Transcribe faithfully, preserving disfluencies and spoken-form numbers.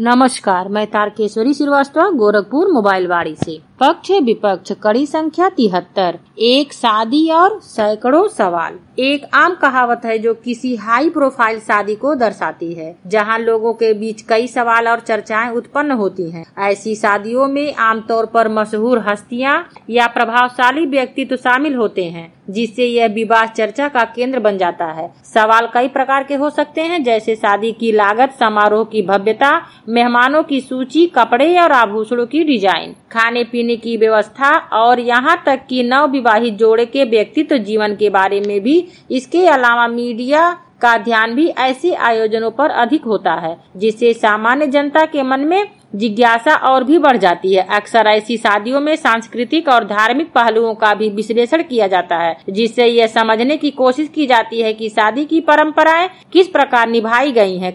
नमस्कार, मैं तारकेश्वरी श्रीवास्तव गोरखपुर मोबाइल वाड़ी से। पक्ष विपक्ष कड़ी संख्या तिहत्तर, एक शादी और सैकड़ों सवाल। एक आम कहावत है जो किसी हाई प्रोफाइल शादी को दर्शाती है, जहां लोगों के बीच कई सवाल और चर्चाएं उत्पन्न होती हैं। ऐसी शादियों में आमतौर पर मशहूर हस्तियां या प्रभावशाली व्यक्तित्व शामिल होते हैं, जिससे यह विवाह चर्चा का केंद्र बन जाता है। सवाल कई प्रकार के हो सकते हैं, जैसे शादी की लागत, समारोह की भव्यता, मेहमानों की सूची, कपड़े और आभूषणों की डिजाइन, खाने पीने की व्यवस्था और यहाँ तक कि नव विवाहित जोड़े के व्यक्तित्व जीवन के बारे में भी। इसके अलावा मीडिया का ध्यान भी ऐसे आयोजनों पर अधिक होता है, जिससे सामान्य जनता के मन में जिज्ञासा और भी बढ़ जाती है। अक्सर ऐसी शादियों में सांस्कृतिक और धार्मिक पहलुओं का भी विश्लेषण किया जाता है, जिससे यह समझने की कोशिश की जाती है कि शादी की परंपराएं किस प्रकार निभाई गई हैं।